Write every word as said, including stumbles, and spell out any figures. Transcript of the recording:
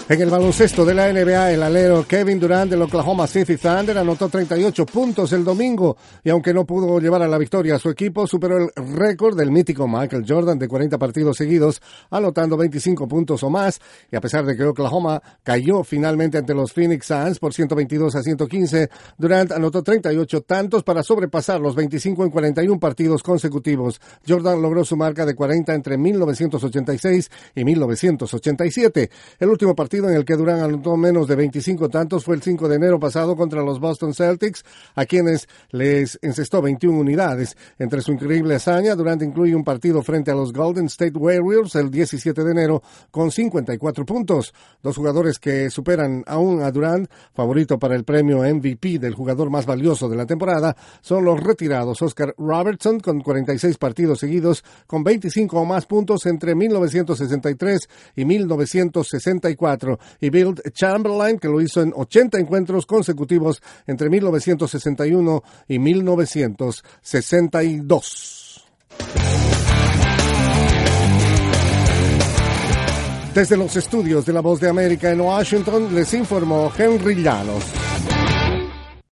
En el baloncesto de la N B A, el alero Kevin Durant del Oklahoma City Thunder anotó treinta y ocho puntos el domingo y aunque no pudo llevar a la victoria a su equipo, superó el récord del mítico Michael Jordan de cuarenta partidos seguidos, anotando veinticinco puntos o más. Y a pesar de que Oklahoma cayó finalmente ante los Phoenix Suns por ciento veintidós a ciento quince, Durant anotó treinta y ocho tantos para sobrepasar los veinticinco en cuarenta y uno partidos consecutivos. Jordan logró su marca de cuarenta entre mil novecientos ochenta y seis y mil novecientos ochenta y siete. El último partido en el que Durant anotó menos de veinticinco tantos fue el cinco de enero pasado contra los Boston Celtics, a quienes les encestó veintiuna unidades. Entre su increíble hazaña, Durant incluye un partido frente a los Golden State Warriors el diecisiete de enero con cincuenta y cuatro puntos. Dos jugadores que superan aún a Durant, favorito para el premio M V P del jugador más valioso de la temporada, son los retirados Oscar Robertson con cuarenta y seis partidos seguidos con veinticinco o más puntos entre mil novecientos sesenta y tres y mil novecientos sesenta y cuatro, y Wilt Chamberlain, que lo hizo en ochenta encuentros consecutivos entre mil novecientos sesenta y uno y mil novecientos sesenta y dos. Desde los estudios de La Voz de América en Washington, les informó Henry Llanos.